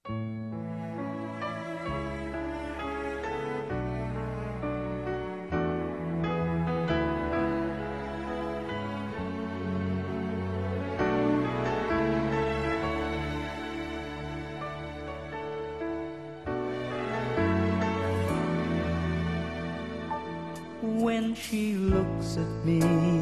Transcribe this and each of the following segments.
When she looks at me,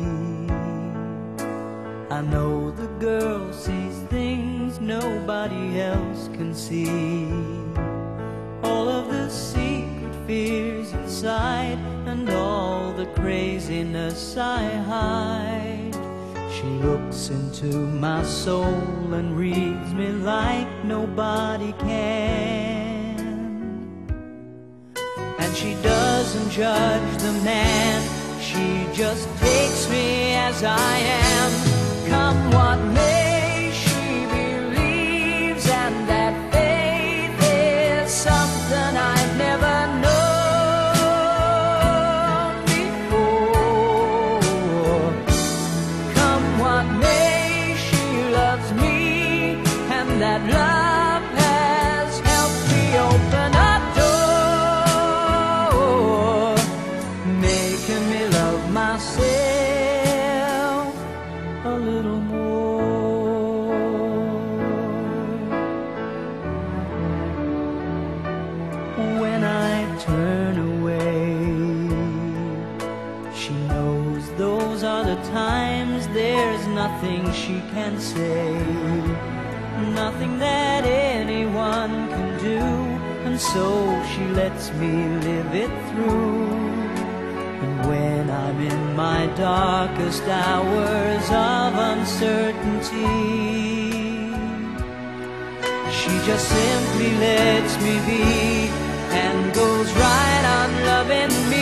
I know the girl sees things nobody else can see. All of the secret fears inside and all the craziness I hide. She looks into my soul and reads me like nobody can. And she doesn't judge the man, she just takes me as I am. Come what may, she believes, and that faith is something I've never known before. Come what may, she loves me, and that love has helped me open a door, making me love myself a little more. When I turn away, she knows those are the times there's nothing she can say, nothing that anyone can do, and so she lets me live it through. And when I'm in my darkest hours of uncertainty, she just simply lets me be and goes right on loving me.